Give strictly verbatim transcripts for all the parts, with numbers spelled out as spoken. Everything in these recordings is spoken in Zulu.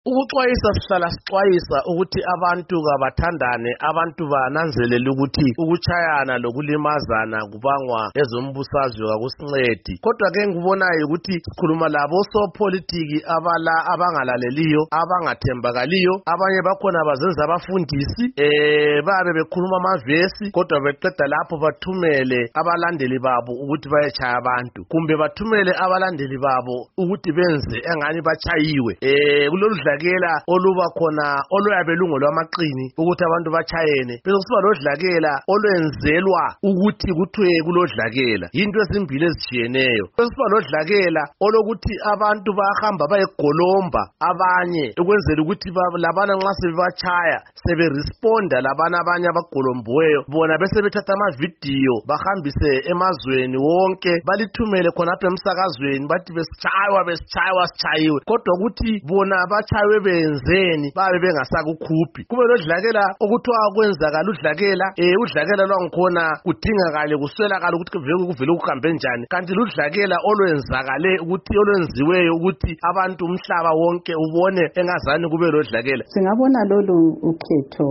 Ukuxwayisa sihlala sixwayisa ukuthi abantu kabathandane, abantu bananzelele ukuthi ukuchayana lokulimazana kubangwa ezombusazwe kakusincedi. Kodwa ke ngikubonayo ukuthi sikhuluma labo sopolitiki abala abangalaleliyo, abangathembakaliyo, abanye bakhona bazenza abafundisi eh babe bekhuluma amavesi kodwa beqeda lapho bathumele abalandeli babo ukuthi bayechaya abantu, kumbe bathumele abalandeli babo ukuthi benze engani bachayiwe. Eh kulolu dlakela oluba khona oluyabe lungolwamaqini ukuthi abantu bachayene, bese kusiba lodlakela olwenzelwa ukuthi kuthiwe kulodlakela. Into ezimbili ezitshiyeneyo. Bese lodlakela olokuthi abantu bahamba bayegolomba abanye ukwenzela ukuthi labana nxa sebachaya sebe responda labana abanye abagolombiweyo, bona bese bethatha ama video bahambise emazweni wonke balithumele khonapha emsakazweni bathi besichaywa besichaywa sichayiwe, kodwa ukuthi bona bachaywe benzeni babe bengasakukhuphi. Kube lodlakela okuthiwa kwenzakala udlakela eh udlakela lwangikhona kudingakale kuswelakala ukuthi kuvele kuvele kuhambe njani, kanti ludlakela olwenzakale ukuthi olwenziweyo ukuthi abantu umhlaba wonke ubone engazani kube lodlakela. Singabona lolu ukhetho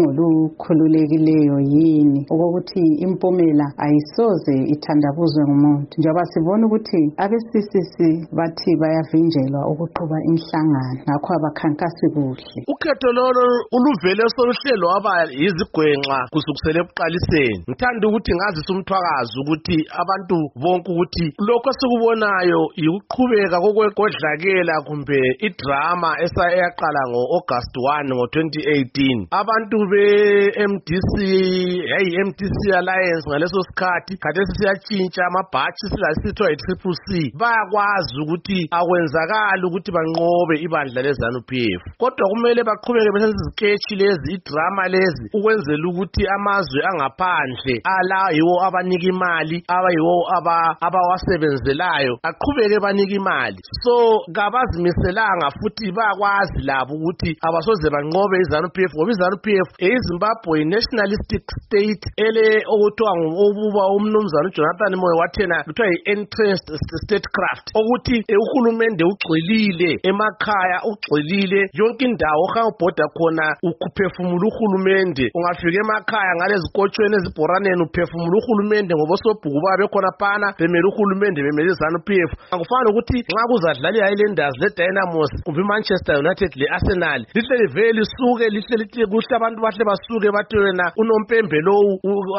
lungolukhululekileyo yini ukuthi impumela ayisoze ithandabuzwe ngumuntu, njengoba sibona ukuthi abe-C C C bathi bayavinjelwa ukuqhuba inhlangano ngakho abakhankasi kuhle. Ukhetho lolo uluvele soluhlelo waba yizigwenxa kusukusela ebuqaliseni. Ngithanda ukuthi ngazisa umthwakazi ukuthi abantu bonke ukuthi lokho sikubonayo ukuqhubeka kokwegodlakela kumbe idrama esayaqala ngo-August first ngo twenty eighteen. Abantu be-M D C hey M D C Alliance ngaleso sikhathi khathesi siyatshintsha amabhatshi silasithiwa i-Triple C, bayakwazi ukuthi akwenzakala ukuthi banqobe ibandla leZANU P F, kodwa kumele baqhubeke besenza iziketshi lezi, idrama lezi, ukwenzela ukuthi amazwe angaphandle ala yiwo abanika imali, abayiwo abawasebenzelayo aqhubeke banika imali. So kabazimiselanga futhi bayakwazi labo ukuthi abasoze banqobe iZANU P F, ngoba iZANU P F eyiZimbabwe nationalistic state ele okuthiwa ngobuba umnumzana uJonathan Moyo wathena kuthiwa yi-entrenched statecraft, ukuthi uhulumende ugxilile emakhaya, ugxilile yonke indawo ohangubhoda khona ukuphefumula uhulumende. Ungafika emakhaya ngalezi kotshweni ezibhoraneni uphefumula uhulumende ngoba osobhuku babe khona phana bemele uhulumende bemele iZANU P F. Akufani ukuthi nxa kuzadlala i-Highlanders le-Dynamos kumbe iManchester United le-Arsenal lihle livele lisuke lihle lithi kuhle abantu bahle basuke bathi wena unompembe lowu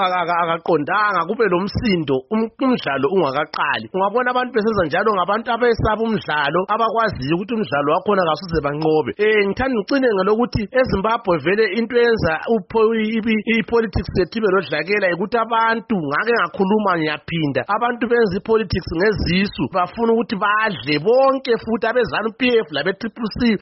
akaqondanga kube lomsindo umdlalo ungakaqali. Ungabona abantu besenza njalo ngabantu abesaba umdlalo abakwaziyo ukuthi umdlalo wakhona kasuze banqobe. Eh ngithanda ngicine ngelokuthi eZimbabwe vele into yenza i-politics yethu ibe lodlakela ukuthi abantu ngake ngakhuluma ngiyaphinda, abantu benza i-politics ngezisu bafuna ukuthi badle bonke futhi abeZANU P F labe-Triple C